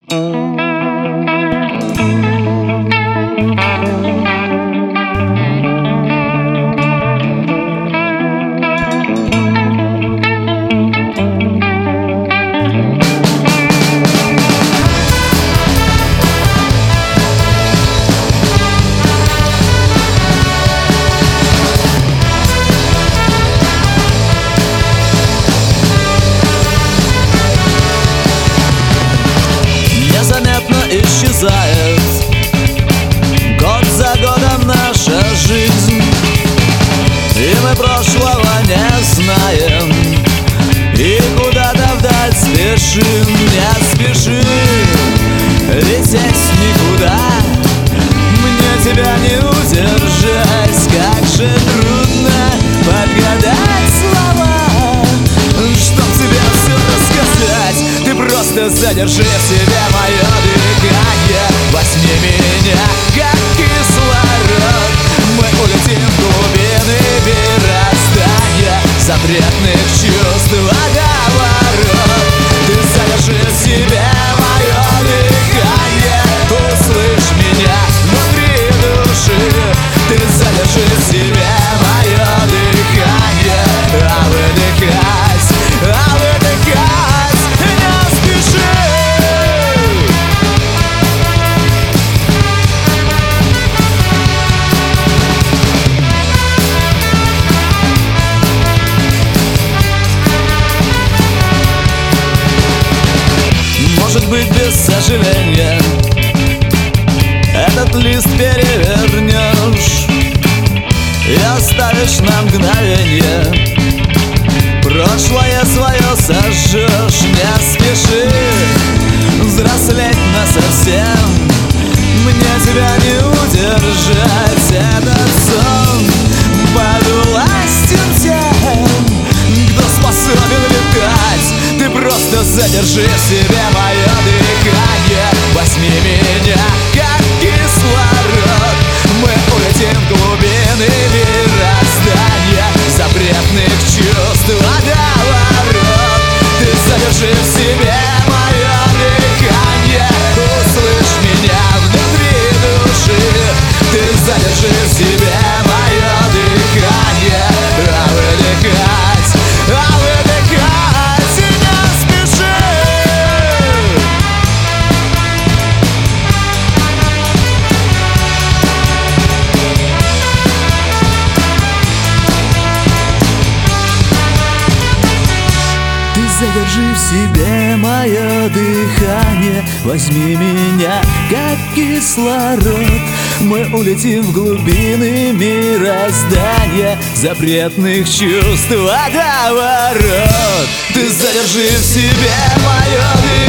Исчезает год за годом наша жизнь, и мы прошлого не знаем, и куда-то вдаль спешим. Не спеши лететь никуда, мне тебя не удержать. Как же трудно подгадать слова, чтоб тебе все рассказать. Ты просто задержи в себе мое дыхание, возьми меня как кислород. Мы улетим в глубины мироздания, запретных чувств водоворот. Ты задержи в себе мое дыхание, услышь меня внутри души. Ты задержи в себе мое дыхание, а выдыхать не спеши. Может быть, без сожаления этот лист перевернешь и оставишь на мгновенье, прошлое свое сожжешь. Не спеши взрослеть насовсем, мне тебя не удержать. Этот сон под властью тем, кто способен летать. Ты просто задержи в себе мое дыхание, возьми меня как кислород. Мы улетим в глубины мироздания, запретных чувств водоворот. Ты задержи в себе мое дыхание, услышь меня внутри души. Ты задержи в себе мое дыхание, а выдыхать не спеши. Ты задержи в себе мое дыхание, возьми меня как кислород. Мы улетим в глубины мироздания, запретных чувств водоворот. Ты задержи в себе мое дыхание.